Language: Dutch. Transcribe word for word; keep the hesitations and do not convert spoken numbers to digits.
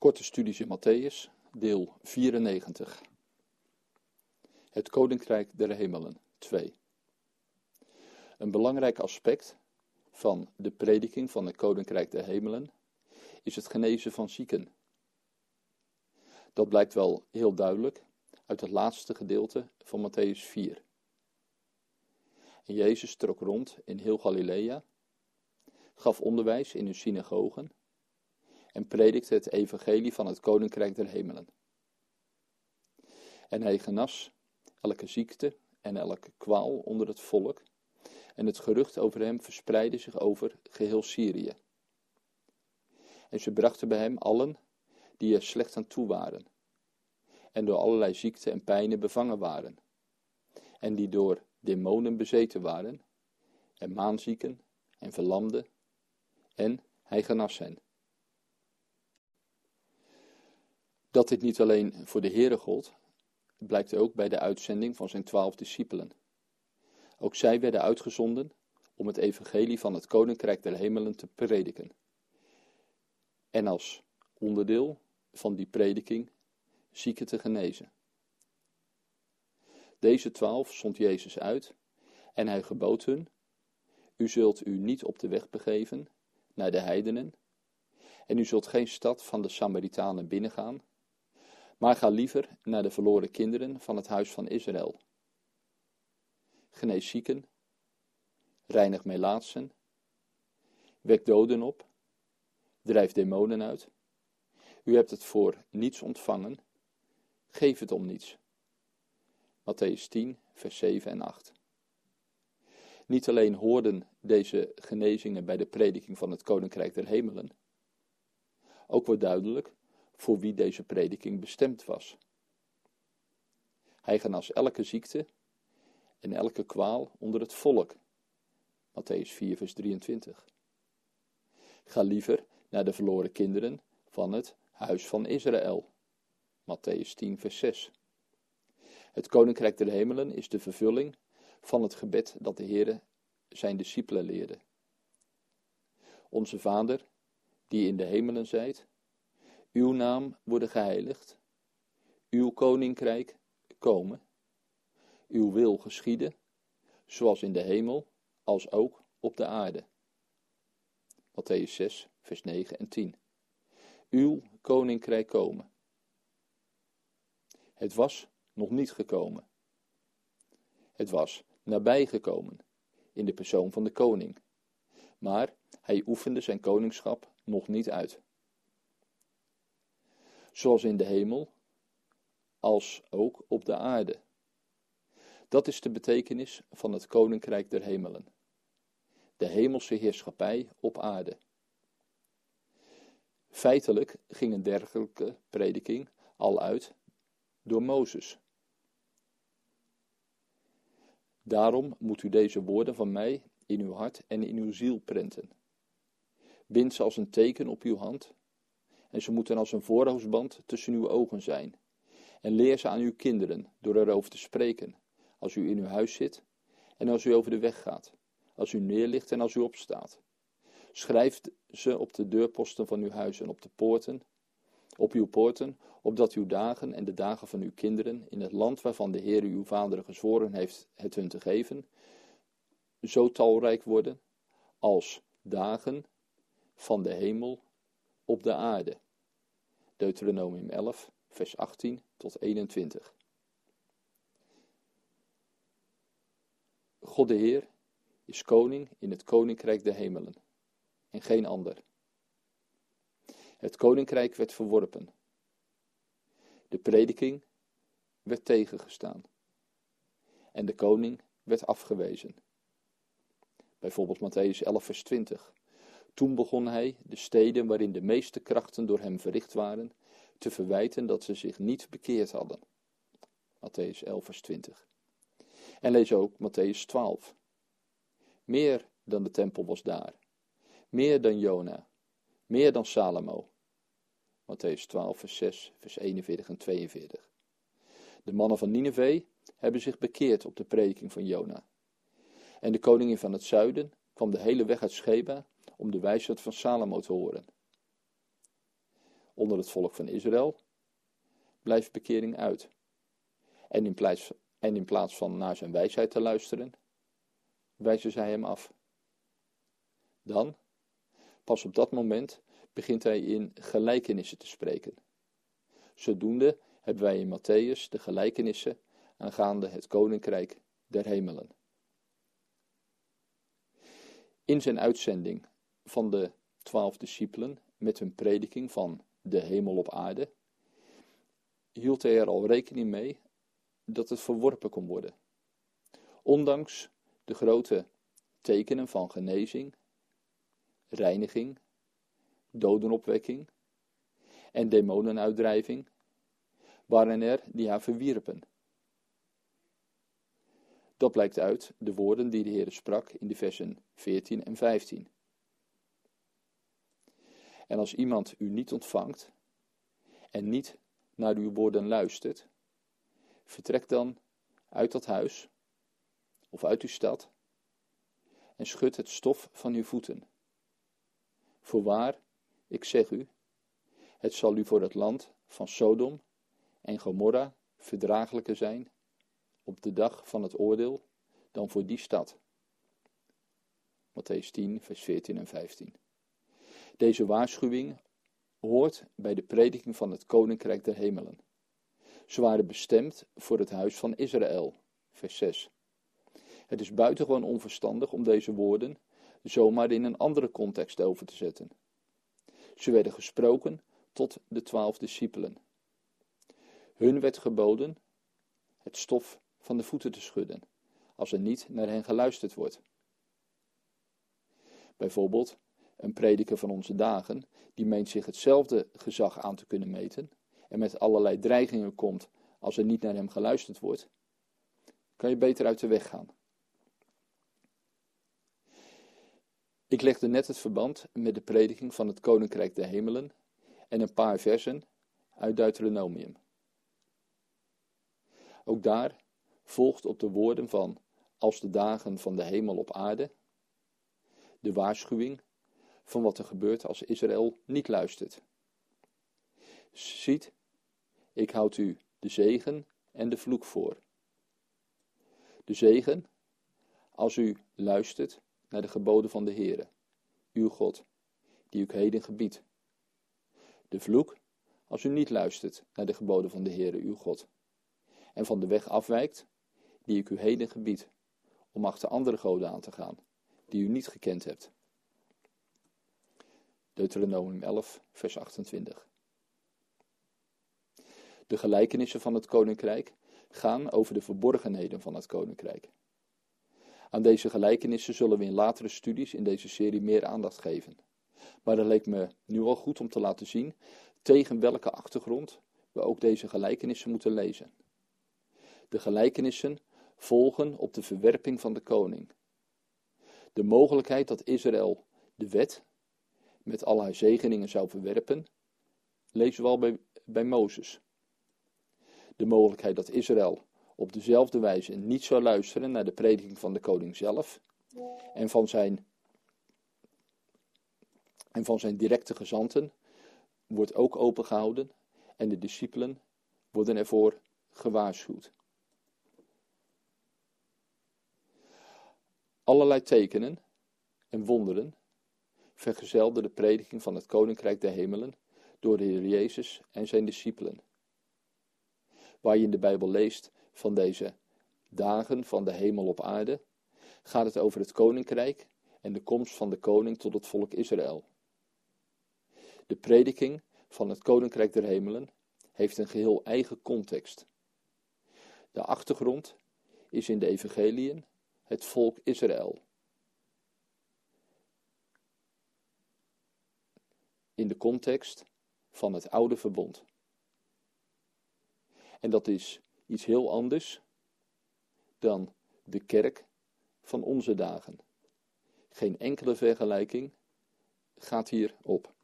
Korte studies in Mattheüs, deel vierennegentig. Het Koninkrijk der Hemelen, twee. Een belangrijk aspect van de prediking van het Koninkrijk der Hemelen is het genezen van zieken. Dat blijkt wel heel duidelijk uit het laatste gedeelte van Mattheüs vier. En Jezus trok rond in heel Galilea, gaf onderwijs in hun synagogen en predikte het evangelie van het Koninkrijk der Hemelen. En hij genas elke ziekte en elke kwaal onder het volk, en het gerucht over hem verspreidde zich over geheel Syrië. En ze brachten bij hem allen die er slecht aan toe waren, en door allerlei ziekten en pijnen bevangen waren, en die door demonen bezeten waren, en maanzieken en verlamden, en hij genas hen. Dat dit niet alleen voor de Heere gold, blijkt ook bij de uitzending van zijn twaalf discipelen. Ook zij werden uitgezonden om het evangelie van het Koninkrijk der Hemelen te prediken. En als onderdeel van die prediking zieken te genezen. Deze twaalf zond Jezus uit en hij gebood hun: u zult u niet op de weg begeven naar de heidenen en u zult geen stad van de Samaritanen binnengaan, maar ga liever naar de verloren kinderen van het huis van Israël. Genees zieken, reinig melaatsen, wek doden op, drijf demonen uit. U hebt het voor niets ontvangen, geef het om niets. Mattheüs tien, vers zeven en acht. Niet alleen hoorden deze genezingen bij de prediking van het Koninkrijk der Hemelen, ook wordt duidelijk voor wie deze prediking bestemd was. Hij genas elke ziekte en elke kwaal onder het volk. Mattheüs vier, vers drieëntwintig. Ga liever naar de verloren kinderen van het huis van Israël. Mattheüs tien, vers zes. Het Koninkrijk der Hemelen is de vervulling van het gebed dat de Heere zijn discipelen leerde. Onze Vader, die in de hemelen zijt, uw naam worden geheiligd, uw koninkrijk komen, uw wil geschieden, zoals in de hemel, als ook op de aarde. Mattheüs zes, vers negen en tien. Uw koninkrijk komen. Het was nog niet gekomen. Het was nabij gekomen, in de persoon van de koning. Maar hij oefende zijn koningschap nog niet uit. Zoals in de hemel, als ook op de aarde. Dat is de betekenis van het Koninkrijk der Hemelen. De hemelse heerschappij op aarde. Feitelijk ging een dergelijke prediking al uit door Mozes. Daarom moet u deze woorden van mij in uw hart en in uw ziel prenten. Bind ze als een teken op uw hand, en ze moeten als een voorhoofdsband tussen uw ogen zijn. En leer ze aan uw kinderen door erover te spreken, als u in uw huis zit en als u over de weg gaat, als u neerligt en als u opstaat. Schrijf ze op de deurposten van uw huis en op de poorten, op uw poorten, opdat uw dagen en de dagen van uw kinderen in het land waarvan de Heer uw vader gezworen heeft het hun te geven, zo talrijk worden als dagen van de hemel op de aarde. Deuteronomium elf, vers achttien tot eenentwintig. God de Heer is koning in het Koninkrijk der Hemelen en geen ander. Het koninkrijk werd verworpen. De prediking werd tegengestaan. En de koning werd afgewezen. Bijvoorbeeld Mattheüs elf, vers twintig. Toen begon hij de steden waarin de meeste krachten door hem verricht waren, te verwijten dat ze zich niet bekeerd hadden. Mattheüs elf, vers twintig. En lees ook Mattheüs twaalf. Meer dan de tempel was daar. Meer dan Jona. Meer dan Salomo. Mattheüs twaalf, vers zes, vers eenenveertig en tweeënveertig. De mannen van Nineve hebben zich bekeerd op de prediking van Jona. En de koningin van het zuiden kwam de hele weg uit Sheba om de wijsheid van Salomo te horen. onder het volk van Israël, blijft bekering uit. En in plaats, en in plaats van naar zijn wijsheid te luisteren, wijzen zij hem af. Dan, pas op dat moment, begint hij in gelijkenissen te spreken. Zodoende hebben wij in Mattheüs de gelijkenissen aangaande het koninkrijk der hemelen. In zijn uitzending van de twaalf discipelen met hun prediking van de hemel op aarde, hield hij er al rekening mee dat het verworpen kon worden. Ondanks de grote tekenen van genezing, reiniging, dodenopwekking en demonenuitdrijving, waren er die haar verwierpen. Dat blijkt uit de woorden die de Heer sprak in de versen veertien en vijftien. En als iemand u niet ontvangt en niet naar uw woorden luistert, vertrek dan uit dat huis of uit uw stad en schud het stof van uw voeten. Voorwaar, ik zeg u, het zal u voor het land van Sodom en Gomorra verdraaglijker zijn op de dag van het oordeel dan voor die stad. Mattheüs tien, vers veertien en vijftien. Deze waarschuwing hoort bij de prediking van het koninkrijk der hemelen. Ze waren bestemd voor het huis van Israël, vers zes. Het is buitengewoon onverstandig om deze woorden zomaar in een andere context over te zetten. Ze werden gesproken tot de twaalf discipelen. Hun werd geboden het stof van de voeten te schudden, als er niet naar hen geluisterd wordt. Bijvoorbeeld, een prediker van onze dagen, die meent zich hetzelfde gezag aan te kunnen meten, en met allerlei dreigingen komt als er niet naar hem geluisterd wordt, kan je beter uit de weg gaan. Ik legde net het verband met de prediking van het Koninkrijk der Hemelen en een paar versen uit Deuteronomium. Ook daar volgt op de woorden van als de dagen van de hemel op aarde de waarschuwing van wat er gebeurt als Israël niet luistert. Ziet, ik houd u de zegen en de vloek voor. De zegen, als u luistert naar de geboden van de Heere, uw God, die u heden gebiedt. De vloek, als u niet luistert naar de geboden van de Heere, uw God, en van de weg afwijkt, die ik u heden gebied, om achter andere goden aan te gaan, die u niet gekend hebt. Deuteronomium elf, vers achtentwintig. De gelijkenissen van het koninkrijk gaan over de verborgenheden van het koninkrijk. Aan deze gelijkenissen zullen we in latere studies in deze serie meer aandacht geven. Maar het leek me nu al goed om te laten zien tegen welke achtergrond we ook deze gelijkenissen moeten lezen. De gelijkenissen volgen op de verwerping van de koning. De mogelijkheid dat Israël de wet met al haar zegeningen zou verwerpen, lezen we al bij, bij Mozes. De mogelijkheid dat Israël op dezelfde wijze niet zou luisteren naar de prediking van de koning zelf en van zijn, en van zijn directe gezanten, wordt ook opengehouden en de discipelen worden ervoor gewaarschuwd. Allerlei tekenen en wonderen vergezelden de prediking van het Koninkrijk der Hemelen door de Heer Jezus en zijn discipelen. Waar je in de Bijbel leest van deze dagen van de hemel op aarde, gaat het over het Koninkrijk en de komst van de koning tot het volk Israël. De prediking van het Koninkrijk der Hemelen heeft een geheel eigen context. De achtergrond is in de evangeliën het volk Israël. In de context van het oude verbond. En dat is iets heel anders dan de kerk van onze dagen. Geen enkele vergelijking gaat hier op.